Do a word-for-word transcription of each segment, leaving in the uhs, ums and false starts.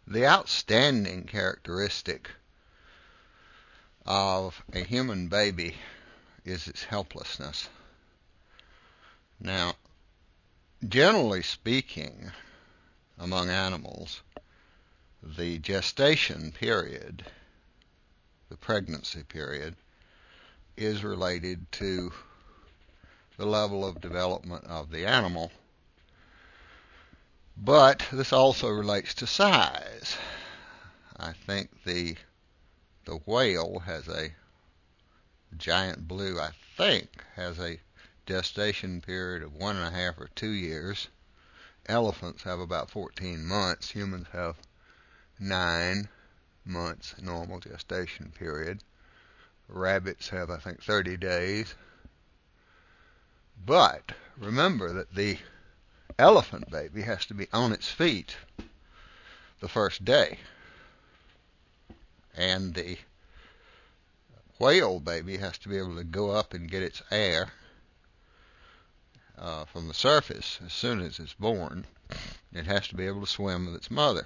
The outstanding characteristic of a human baby is its helplessness. Now, generally speaking, among animals, the gestation period, the pregnancy period, is related to the level of development of the animal. But this also relates to size. I think the the whale has a giant blue, I think, has a gestation period of one and a half or two years. Elephants have about fourteen months. Humans have nine months normal gestation period. Rabbits have, I think, thirty days. But remember that the elephant baby has to be on its feet the first day, and the whale baby has to be able to go up and get its air uh, from the surface as soon as it's born. It has to be able to swim with its mother.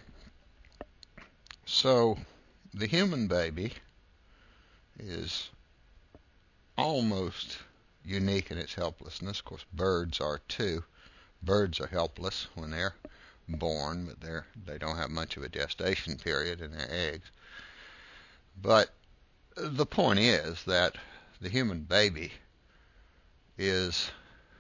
So the human baby is almost unique in its helplessness. Of course, birds are too. Birds are helpless when they're born, but they're, they don't have much of a gestation period in their eggs. But the point is that the human baby is,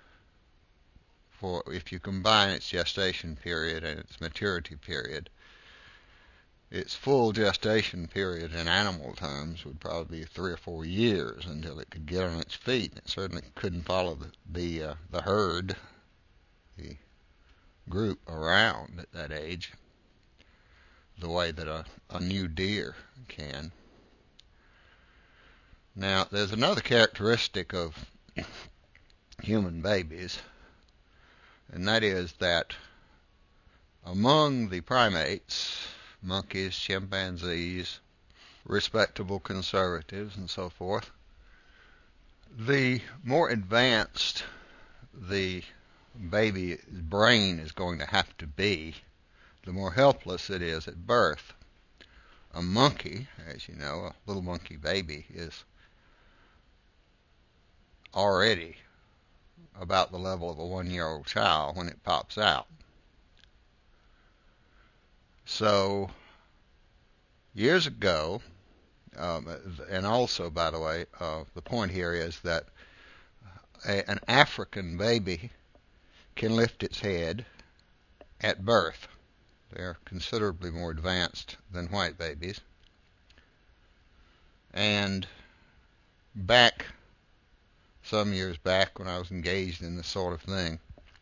for if you combine its gestation period and its maturity period, its full gestation period in animal terms would probably be three or four years until it could get on its feet. It certainly couldn't follow the the, uh, the herd, the group around at that age, the way that a, a new deer can. Now, there's another characteristic of human babies, and that is that among the primates, monkeys, chimpanzees, respectable conservatives, and so forth, the more advanced the baby's brain is going to have to be, the more helpless it is at birth. A monkey, as you know, a little monkey baby, is already about the level of a one-year-old child when it pops out. So, years ago, um, and also, by the way, uh, the point here is that a, an African baby can lift its head at birth. They're considerably more advanced than white babies. And back, some years back when I was engaged in this sort of thing,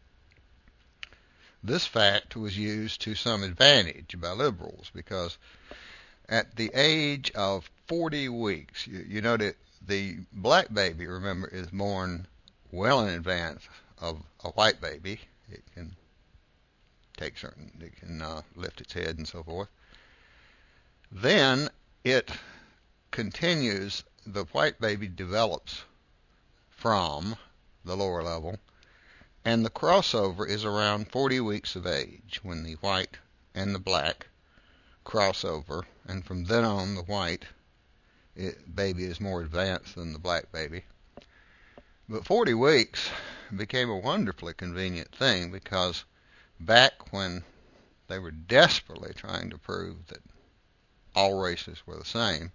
this fact was used to some advantage by liberals, because at the age of forty weeks, you, you know that the black baby, remember, is born well in advance of a white baby. It can take certain, it can uh, lift its head and so forth. Then it continues, the white baby develops from the lower level, and the crossover is around forty weeks of age when the white and the black cross over, and from then on the white it, baby is more advanced than the black baby. But forty weeks became a wonderfully convenient thing, because back when they were desperately trying to prove that all races were the same,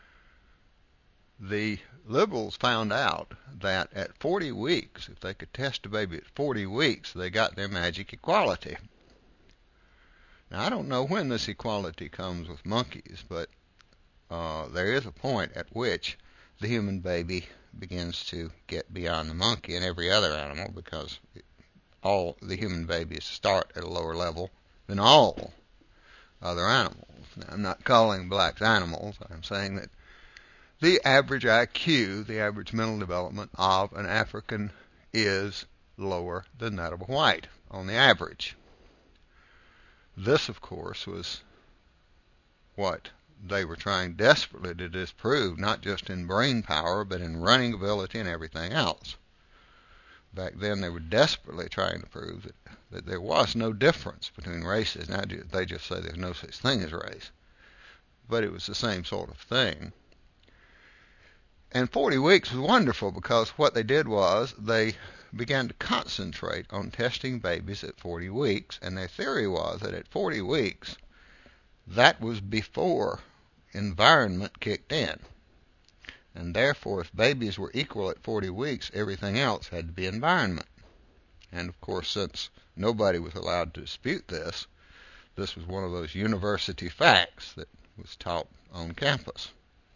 the liberals found out that at forty weeks, if they could test a baby at forty weeks, they got their magic equality. Now, I don't know when this equality comes with monkeys, but uh, there is a point at which the human baby begins to get beyond the monkey and every other animal, because all the human babies start at a lower level than all other animals. Now, I'm not calling blacks animals. I'm saying that the average I Q, the average mental development of an African, is lower than that of a white on the average. This, of course, was what they were trying desperately to disprove, not just in brain power, but in running ability and everything else. Back then they were desperately trying to prove that, that there was no difference between races. Now they just say there's no such thing as race. But it was the same sort of thing. And forty weeks was wonderful because what they did was they began to concentrate on testing babies at forty weeks, and their theory was that at forty weeks, that was before environment kicked in. And therefore, if babies were equal at forty weeks, everything else had to be environment. And of course, since nobody was allowed to dispute this, this was one of those university facts that was taught on campus.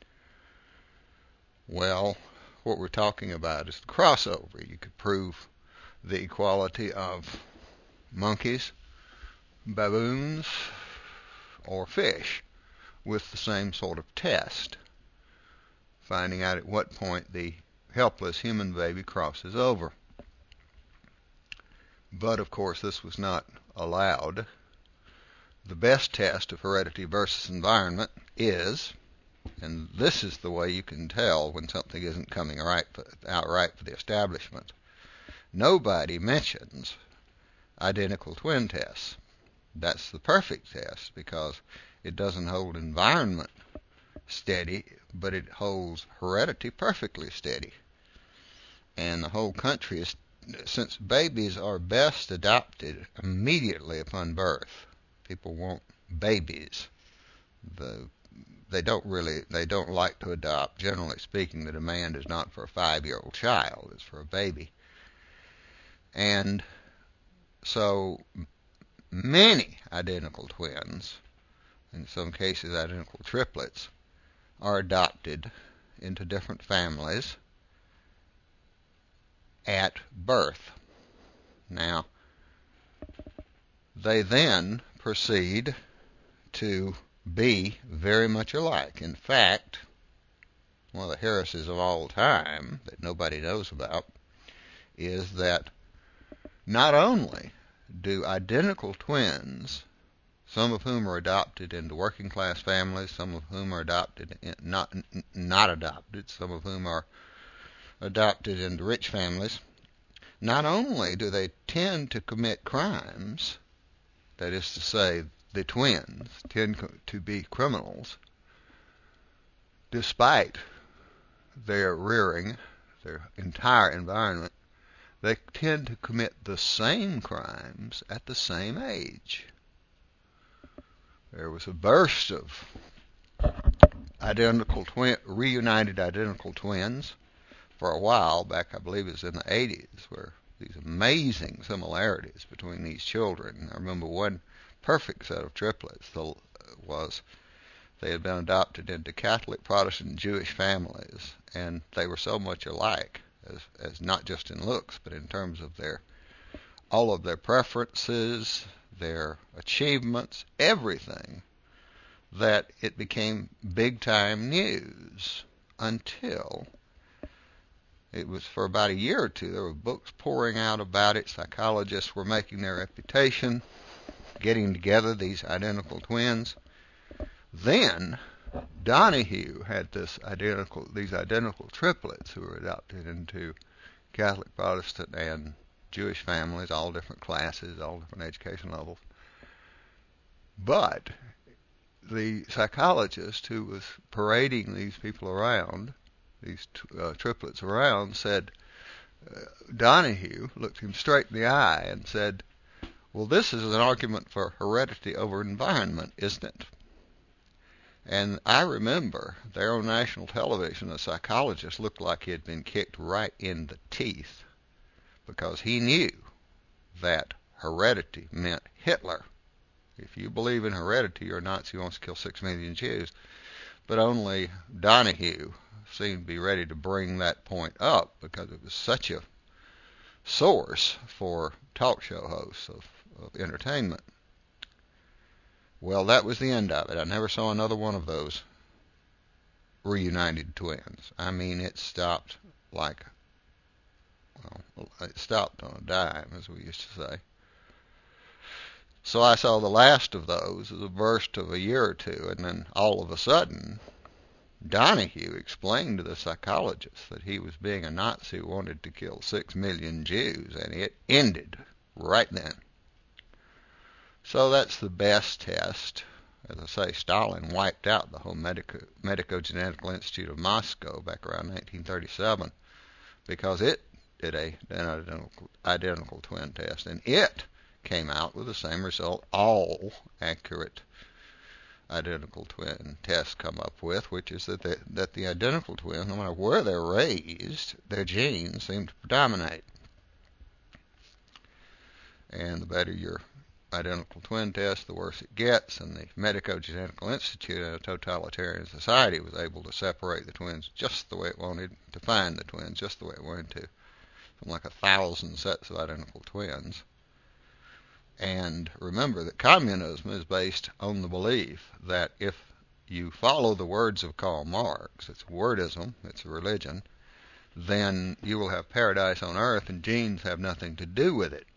Well, what we're talking about is the crossover. You could prove the equality of monkeys, baboons, or fish with the same sort of test, finding out at what point the helpless human baby crosses over. But of course this was not allowed. The best test of heredity versus environment is, and this is the way you can tell when something isn't coming right for, out right for the establishment. Nobody mentions identical twin tests. That's the perfect test because it doesn't hold environment steady, but it holds heredity perfectly steady. And the whole country is, since babies are best adopted immediately upon birth, people want babies. The, they don't really, they don't like to adopt. Generally speaking, the demand is not for a five-year-old child, it's for a baby. And so many identical twins, in some cases identical triplets, are adopted into different families at birth. Now, they then proceed to be very much alike. In fact, one of the heresies of all time that nobody knows about is that not only do identical twins, some of whom are adopted into working class families, some of whom are adopted in, not not adopted, some of whom are adopted into rich families, not only do they tend to commit crimes, that is to say, the twins tend to be criminals, despite their rearing, their entire environment, they tend to commit the same crimes at the same age. There was a burst of identical twin, reunited identical twins for a while back, I believe it was in the eighties, where these amazing similarities between these children. I remember one perfect set of triplets was they had been adopted into Catholic, Protestant, and Jewish families, and they were so much alike, as, as not just in looks, but in terms of their all of their preferences, their achievements, everything, that it became big-time news until it was for about a year or two. There were books pouring out about it. Psychologists were making their reputation, getting together these identical twins. Then Donahue had this identical, these identical triplets who were adopted into Catholic, Protestant, and Jewish families, all different classes, all different education levels. But the psychologist who was parading these people around, these uh, triplets around, said, uh, Donahue looked him straight in the eye and said, well, this is an argument for heredity over environment, isn't it? And I remember there on national television, a psychologist looked like he had been kicked right in the teeth because he knew that heredity meant Hitler. If you believe in heredity, you're a Nazi who wants to kill six million Jews. But only Donahue seemed to be ready to bring that point up because it was such a source for talk show hosts of, of entertainment. Well, that was the end of it. I never saw another one of those reunited twins. I mean, it stopped like, well, it stopped on a dime, as we used to say. So I saw the last of those as a burst of a year or two, and then all of a sudden, Donahue explained to the psychologist that he was being a Nazi who wanted to kill six million Jews, and it ended right then. So that's the best test. As I say, Stalin wiped out the whole Medico, Medico-Genetical Institute of Moscow back around nineteen thirty-seven because it did a, an identical, identical twin test, and it came out with the same result all accurate identical twin tests come up with, which is that the, that the identical twins, no matter where they're raised, their genes seem to predominate. And the better your identical twin test, the worse it gets. And the Medico-Genetical Institute in a totalitarian society was able to separate the twins just the way it wanted, to find the twins just the way it wanted to, from like a thousand sets of identical twins. And remember that communism is based on the belief that if you follow the words of Karl Marx, it's wordism, it's a religion, then you will have paradise on earth and genes have nothing to do with it.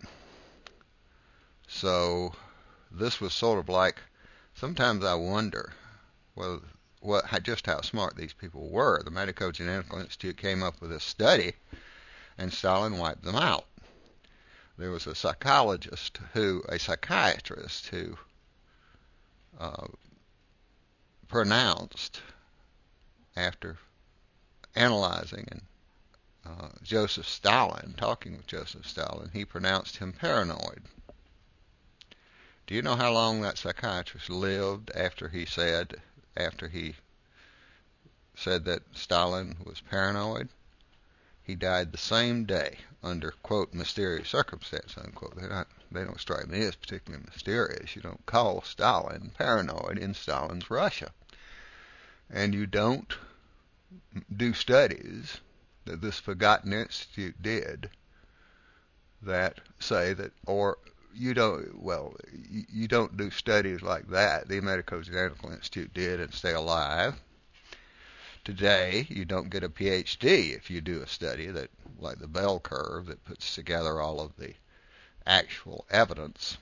So this was sort of like, sometimes I wonder, well, what, just how smart these people were. The Medico-Genetical Institute came up with a study, and Stalin wiped them out. There was a psychologist who, a psychiatrist who uh, pronounced, after analyzing and uh, Joseph Stalin, talking with Joseph Stalin, he pronounced him paranoid. Do you know how long that psychiatrist lived after he said, after he said that Stalin was paranoid? He died the same day under, quote, mysterious circumstance, unquote. They're not, they don't strike me as particularly mysterious. You don't call Stalin paranoid in Stalin's Russia. And you don't do studies that this forgotten institute did that say that, or you don't, well, you, you don't do studies like that. The Medico-Genetical Institute did and stay alive. Today, you don't get a P H D if you do a study that, like the bell curve, that puts together all of the actual evidence.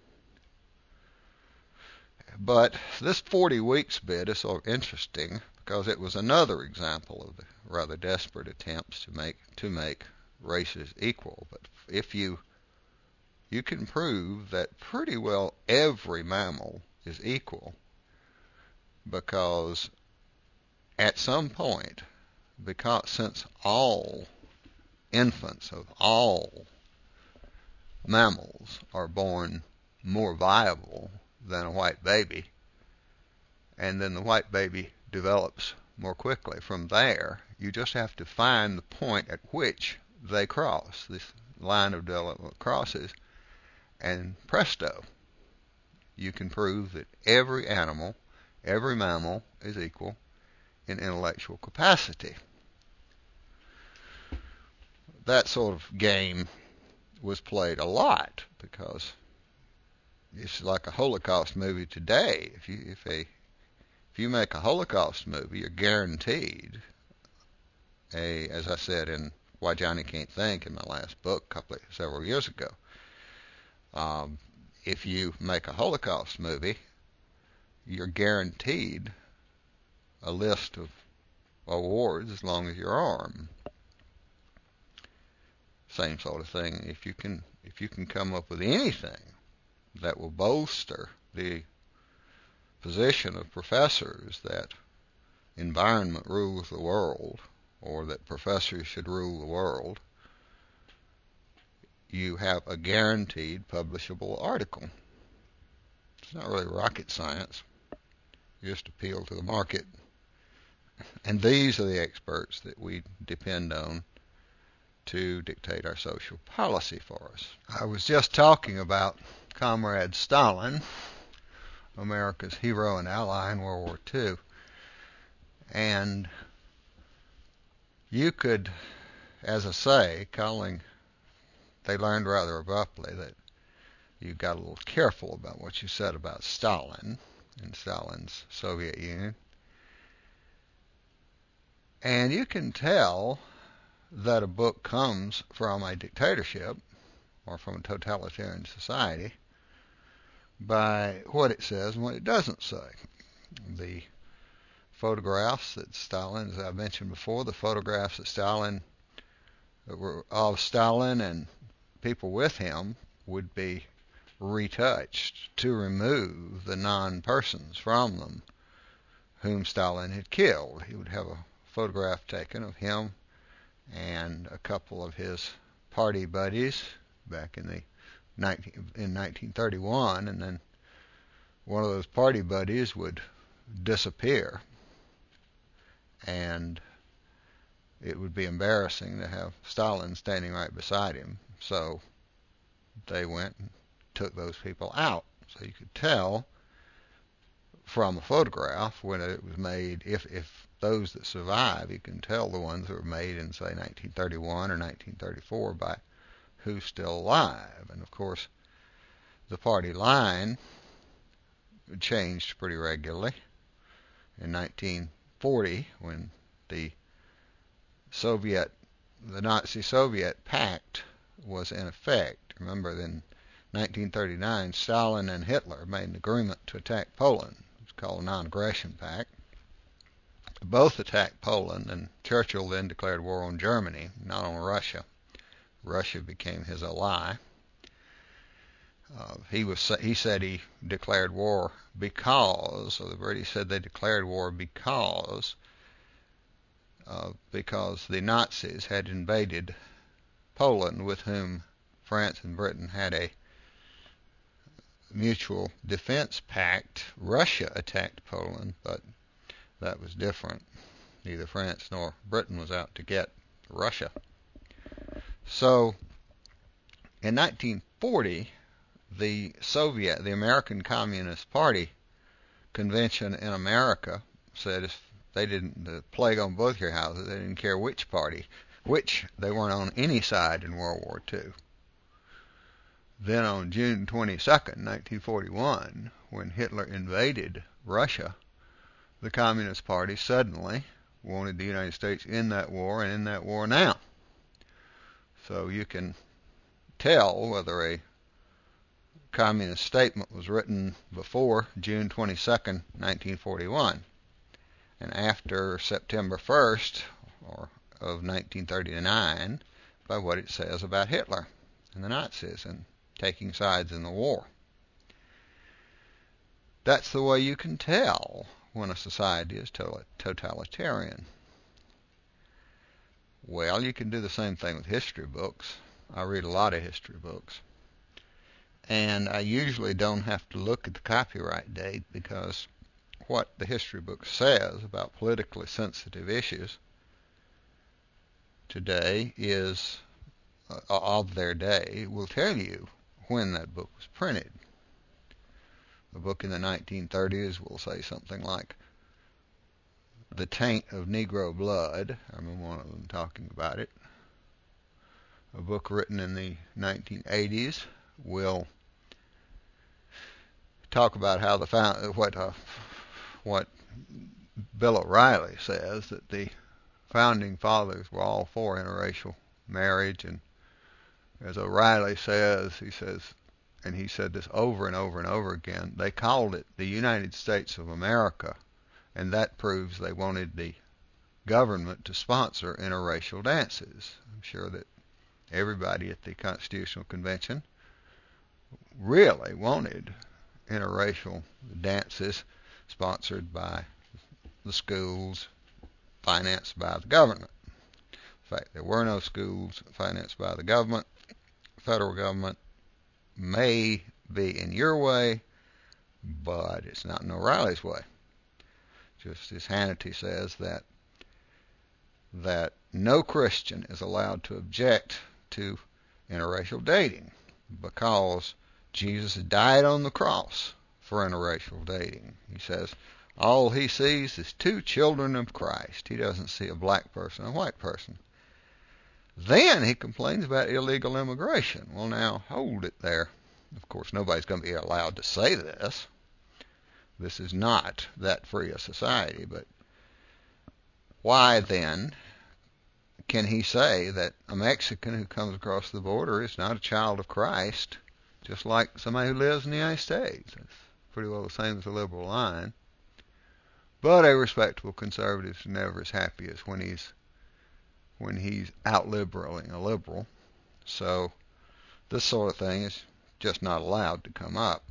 But this forty weeks bit is sort of interesting because it was another example of the rather desperate attempts to make to make races equal. But if you you can prove that pretty well every mammal is equal, because at some point, because since all infants of all mammals are born more viable than a white baby, and then the white baby develops more quickly. From there, you just have to find the point at which they cross, this line of development crosses, and presto, you can prove that every animal, every mammal is equal in intellectual capacity. That sort of game was played a lot because it's like a Holocaust movie today. If you if a if you make a Holocaust movie, you're guaranteed a, as I said in Why Johnny Can't Think in my last book, a couple of, several years ago. Um, if you make a Holocaust movie, you're guaranteed a list of awards as long as your arm. Same sort of thing. If you can, if you can come up with anything that will bolster the position of professors that environment rules the world, or that professors should rule the world, you have a guaranteed publishable article. It's not really rocket science. You just appeal to the market. And these are the experts that we depend on to dictate our social policy for us. I was just talking about Comrade Stalin, America's hero and ally in World War Two. And you could, as I say, calling, they learned rather abruptly that you got a little careful about what you said about Stalin and Stalin's Soviet Union. And you can tell that a book comes from a dictatorship or from a totalitarian society by what it says and what it doesn't say. The photographs that Stalin, as I mentioned before, the photographs that Stalin that were of Stalin and people with him would be retouched to remove the non-persons from them whom Stalin had killed. He would have a photograph taken of him and a couple of his party buddies back in the nineteen, in nineteen thirty-one, and then one of those party buddies would disappear, and it would be embarrassing to have Stalin standing right beside him. So they went and took those people out. So you could tell from a photograph when it was made, if, if those that survive, you can tell the ones that were made in, say, nineteen thirty-one or nineteen thirty-four by who's still alive. And of course, the party line changed pretty regularly. In nineteen forty, when the Soviet, the Nazi-Soviet pact was in effect, remember in nineteen thirty-nine, Stalin and Hitler made an agreement to attack Poland. It's called a non-aggression pact. Both attacked Poland, and Churchill then declared war on Germany, not on Russia. Russia became his ally. Uh, he was he said he declared war because, or the British said they declared war because uh, because the Nazis had invaded Poland, with whom France and Britain had a mutual defense pact. Russia attacked Poland, but that was different. Neither France nor Britain was out to get Russia. So in nineteen forty, the Soviet, the American Communist Party convention in America said if they didn't, the plague on both your houses, they didn't care which party, which they weren't on any side in World War Two. Then on June twenty-second, nineteen forty-one, when Hitler invaded Russia, the Communist Party suddenly wanted the United States in that war, and in that war now. So you can tell whether a communist statement was written before June twenty-second, nineteen forty-one, and after September first or of nineteen thirty-nine by what it says about Hitler and the Nazis and taking sides in the war. That's the way you can tell when a society is totalitarian. Well, you can do the same thing with history books. I read a lot of history books. And I usually don't have to look at the copyright date, because what the history book says about politically sensitive issues today is, uh, of their day, will tell you when that book was printed. A book in the nineteen thirties will say something like, "The Taint of Negro Blood." I remember one of them talking about it. A book written in the nineteen eighties will talk about how the found, what uh, what Bill O'Reilly says, that the founding fathers were all for interracial marriage, and as O'Reilly says, he says, and he said this over and over and over again, they called it the United States of America, and that proves they wanted the government to sponsor interracial dances. I'm sure that everybody at the Constitutional Convention really wanted interracial dances sponsored by the schools, financed by the government. In fact, there were no schools financed by the government. The federal government may be in your way, but it's not in O'Reilly's way. Justice Hannity says that that no Christian is allowed to object to interracial dating, because Jesus died on the cross for interracial dating. He says all he sees is two children of Christ. He doesn't see a black person and a white person. Then he complains about illegal immigration. Well, now, hold it there. Of course, nobody's going to be allowed to say this. This is not that free a society. But why then can he say that a Mexican who comes across the border is not a child of Christ, just like somebody who lives in the United States? That's pretty well the same as the liberal line. But a respectable conservative is never as happy as when he's when he's out liberaling a liberal. So this sort of thing is just not allowed to come up.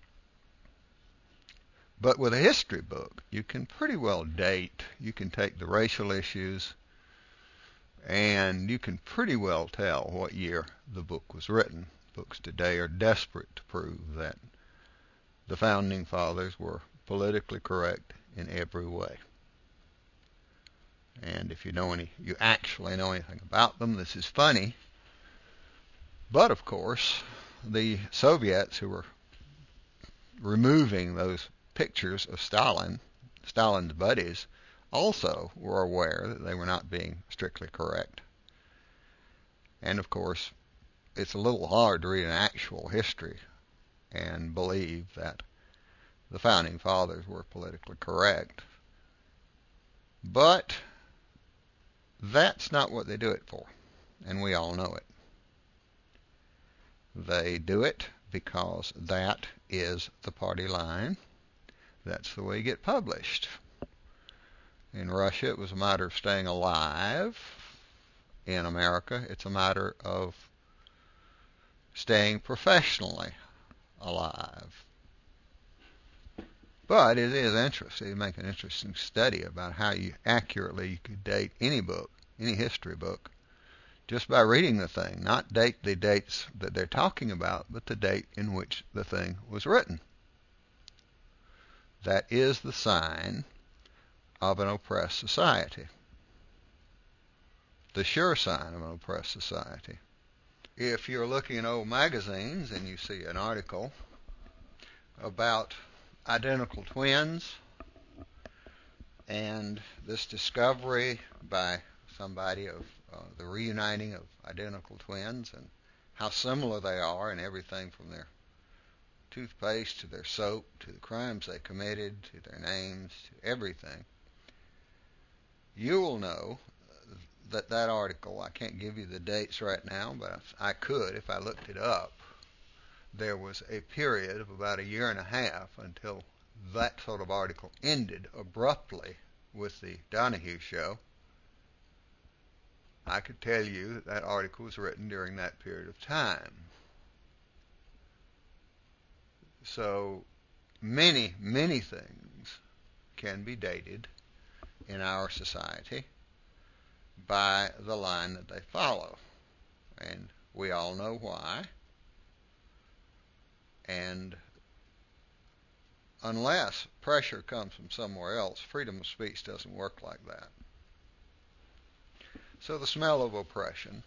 But with a history book, you can pretty well date. You can take the racial issues, and you can pretty well tell what year the book was written. Books today are desperate to prove that the Founding Fathers were politically correct in every way. And if you know any, you actually know anything about them, this is funny. But of course, the Soviets who were removing those pictures of Stalin, Stalin's buddies, also were aware that they were not being strictly correct. And of course, it's a little hard to read an actual history and believe that the Founding Fathers were politically correct. But that's not what they do it for, and we all know it. They do it because that is the party line. That's the way you get published. In Russia, it was a matter of staying alive. In America, it's a matter of staying professionally alive. But it is interesting. You make an interesting study about how you accurately you could date any book, any history book, just by reading the thing. Not date the dates that they're talking about, but the date in which the thing was written. That is the sign of an oppressed society. The sure sign of an oppressed society. If you're looking in old magazines and you see an article about identical twins and this discovery by somebody of uh, the reuniting of identical twins and how similar they are in everything from their toothpaste to their soap to the crimes they committed to their names to everything, you will know that that article, I can't give you the dates right now, but I could if I looked it up. There was a period of about a year and a half until that sort of article ended abruptly with the Donahue Show. I could tell you that that article was written during that period of time. So many, many things can be dated in our society by the line that they follow. And we all know why. And unless pressure comes from somewhere else, freedom of speech doesn't work like that. So the smell of oppression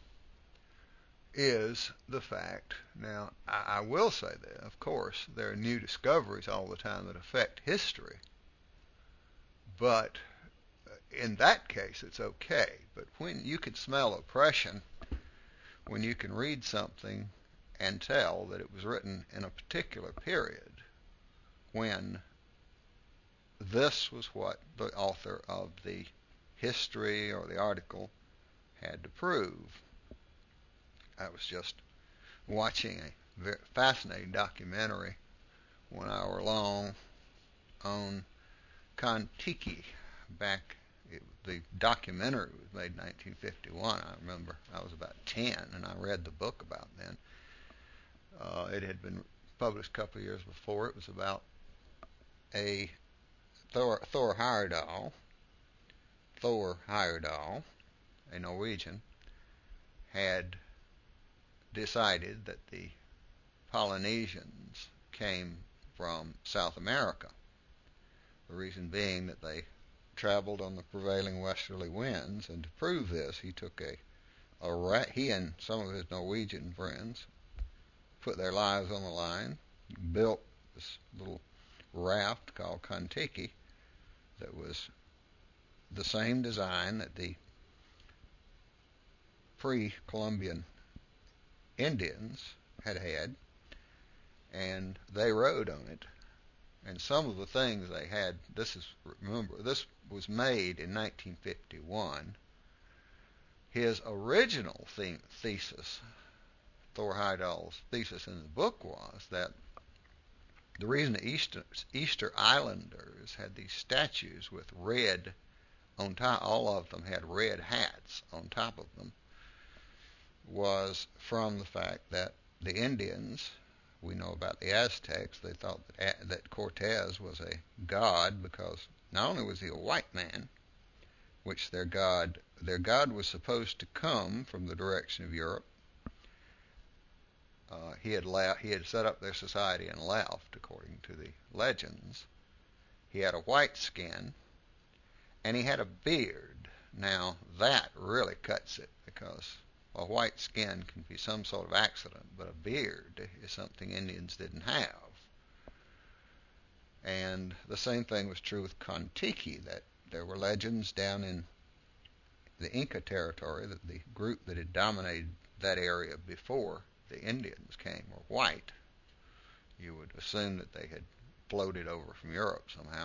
is the fact. Now, I, I will say that, of course, there are new discoveries all the time that affect history. But in that case, it's okay. But when you can smell oppression, when you can read something and tell that it was written in a particular period, when this was what the author of the history or the article had to prove. I was just watching a very fascinating documentary, one hour long, on Kon-Tiki. Back, it, the documentary was made in nineteen fifty-one. I remember I was about ten, and I read the book about then. Uh, it had been published a couple of years before. It was about a Thor, Thor Heyerdahl, Thor Heyerdahl, a Norwegian, had decided that the Polynesians came from South America. The reason being that they traveled on the prevailing westerly winds, and to prove this, he took a, a ra- he and some of his Norwegian friends put their lives on the line, built this little raft called Kon-Tiki that was the same design that the pre-Columbian Indians had had, and they rode on it. And some of the things they had, this is, remember, this was made in nineteen fifty-one. His original the- thesis, Thor Heyerdahl's thesis in the book, was that The reason the Easter, Easter Islanders had these statues with red on top, all of them had red hats on top of them, was from the fact that the Indians, we know about the Aztecs, they thought that, that Cortez was a god because not only was he a white man, which their god, their god was supposed to come from the direction of Europe. Uh, he had left, he had set up their society and left, according to the legends. He had a white skin, and he had a beard. Now that really cuts it, because a white skin can be some sort of accident, but a beard is something Indians didn't have. And the same thing was true with Kon-Tiki, that there were legends down in the Inca territory that the group that had dominated that area before the Indians came were white. You would assume that they had floated over from Europe somehow.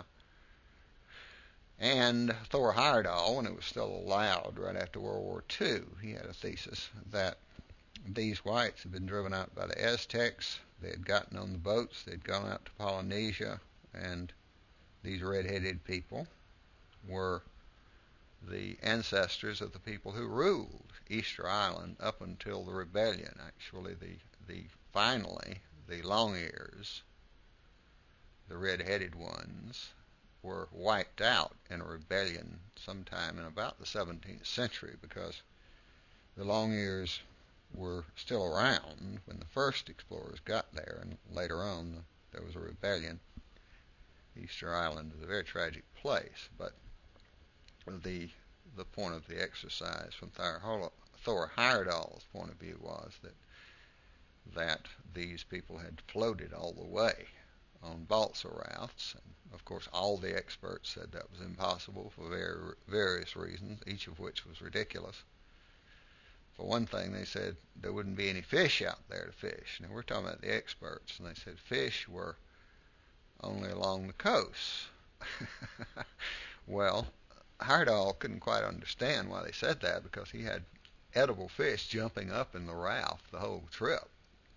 And Thor Heyerdahl, when it was still allowed right after World War Two, he had a thesis that these whites had been driven out by the Aztecs. They had gotten on the boats. They'd gone out to Polynesia, and these red-headed people were the ancestors of the people who ruled Easter Island up until the rebellion. Actually, the, the finally, the Long-Ears, the red-headed ones, were wiped out in a rebellion sometime in about the seventeenth century, because the Long-Ears were still around when the first explorers got there, and later on there was a rebellion. Easter Island is a very tragic place, but the the point of the exercise from Thor Heyerdahl's point of view was that that these people had floated all the way on balsa rafts, and of course all the experts said that was impossible for very, various reasons, each of which was ridiculous. For one thing, they said there wouldn't be any fish out there to fish. Now, we're talking about the experts, and they said fish were only along the coast. Well, Heyerdahl couldn't quite understand why they said that, because he had edible fish jumping up in the raft the whole trip.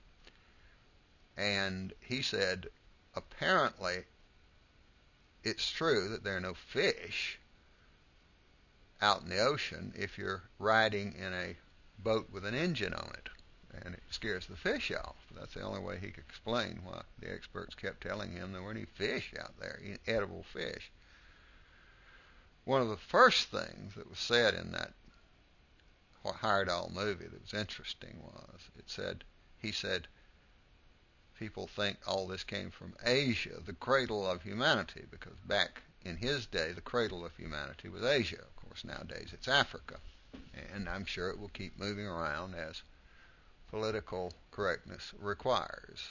And he said, apparently, it's true that there are no fish out in the ocean if you're riding in a boat with an engine on it, and it scares the fish off. That's the only way he could explain why the experts kept telling him there weren't any fish out there, edible fish. One of the first things that was said in that Heyerdahl movie that was interesting was, it said, he said, people think all this came from Asia, the cradle of humanity, because back in his day, the cradle of humanity was Asia. Of course, nowadays it's Africa. And I'm sure it will keep moving around as political correctness requires.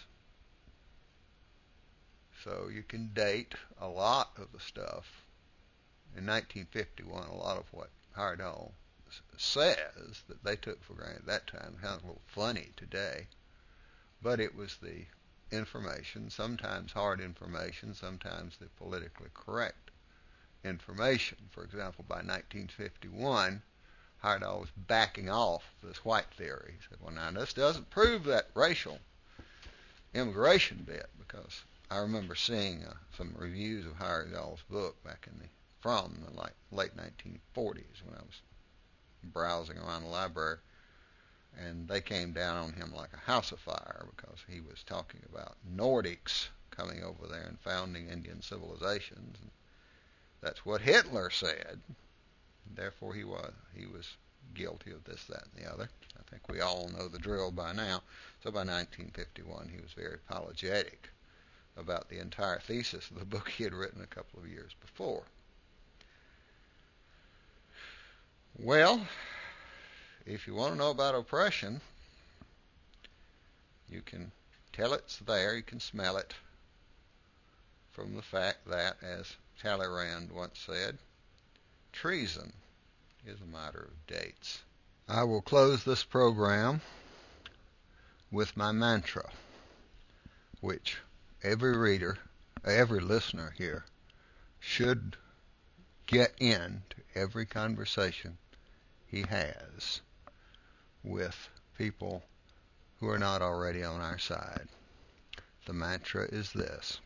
So you can date a lot of the stuff. In nineteen fifty-one, a lot of what Heyerdahl says that they took for granted at that time sounds a little funny today. But it was the information, sometimes hard information, sometimes the politically correct information. For example, by nineteen fifty-one, Heyerdahl was backing off this white theory. He said, well, now, this doesn't prove that racial immigration bit, because I remember seeing uh, some reviews of Heyerdahl's book back in the, from the like, late nineteen forties when I was browsing around the library, and they came down on him like a house of fire, because he was talking about Nordics coming over there and founding Indian civilizations. And that's what Hitler said. Therefore, he was he was guilty of this, that, and the other. I think we all know the drill by now. So by nineteen fifty-one, he was very apologetic about the entire thesis of the book he had written a couple of years before. Well, if you want to know about oppression, you can tell it's there, you can smell it, from the fact that, as Talleyrand once said, treason is a matter of dates. I will close this program with my mantra, which every reader, every listener here should get into every conversation he has with people who are not already on our side. the mantra is this.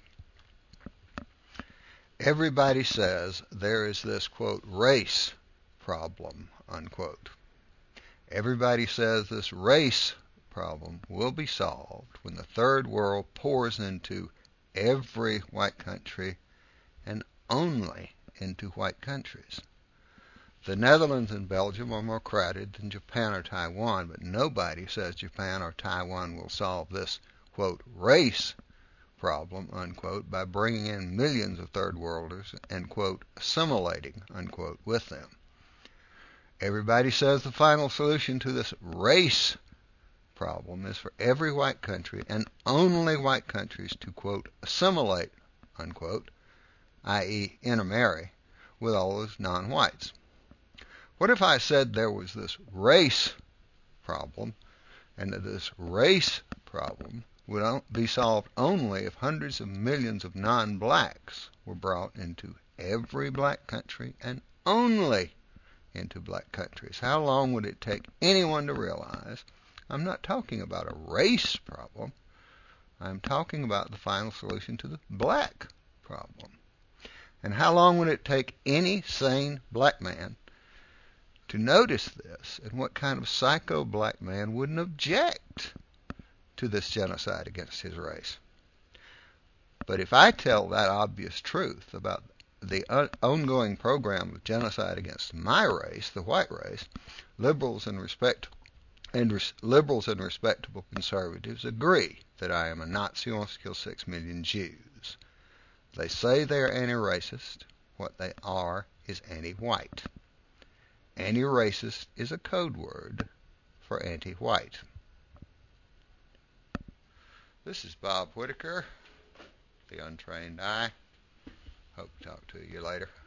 Everybody says there is this, quote, race problem, unquote. Everybody says this race problem will be solved when the third world pours into every white country and only into white countries. The Netherlands and Belgium are more crowded than Japan or Taiwan, but nobody says Japan or Taiwan will solve this, quote, race problem, unquote, by bringing in millions of third worlders and, quote, assimilating, unquote, with them. Everybody says the final solution to this race problem is for every white country and only white countries to, quote, assimilate, unquote, that is intermarry, with all those non-whites. What if I said there was this race problem, and that this race problem would be solved only if hundreds of millions of non-blacks were brought into every black country and only into black countries? How long would it take anyone to realize I'm not talking about a race problem? I'm talking about the final solution to the black problem. And how long would it take any sane black man to notice this? And what kind of psycho black man wouldn't object to this genocide against his race? But if I tell that obvious truth about the ongoing program of genocide against my race, the white race, liberals and respect and res- liberals and respectable conservatives agree that I am a Nazi who wants to kill six million Jews. They say they are anti-racist. What they are is anti-white. Anti-racist is a code word for anti-white. This is Bob Whitaker, the Untrained Eye. Hope to talk to you later.